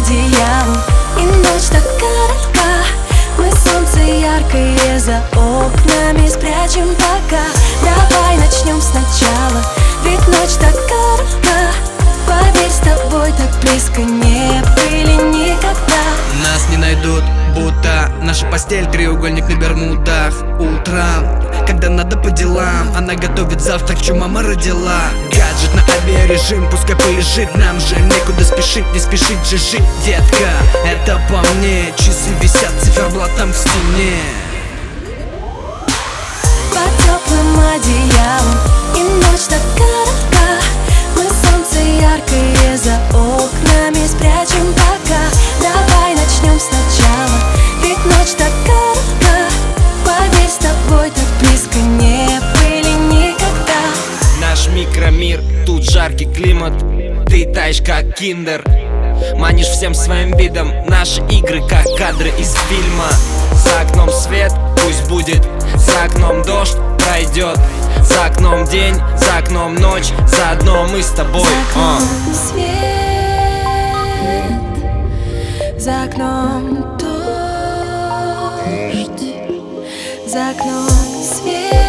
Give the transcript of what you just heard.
одеялом. И ночь так коротка, мы солнце яркое за окнами спрячем пока. Давай начнем сначала, ведь ночь так коротка. Поверь, с тобой так близко не были никогда. Нас не найдут, будто наша постель треугольник на Бермудах. Утром, когда надо по делам, она готовит завтрак, что мама родила. Гаджет на авиарежим, пускай полежит, нам же некуда спешить, не спешить же жить, детка. Это по мне, часы висят циферблатом в стене. Под теплым одеялом, и ночь так коротка. Мы солнце яркое за окнами спрячем пока. Давай начнем сначала, ведь ночь так коротка. Поверь, с тобой так близко не были никогда. Наш микромир, тут жаркий климат. Ты таешь как киндер, манишь всем своим видом. Наши игры как кадры из фильма. За окном свет, пусть будет, за окном дождь пройдет. За окном день, за окном ночь, заодно мы с тобой. За окном свет, за окном дождь, за окном свет.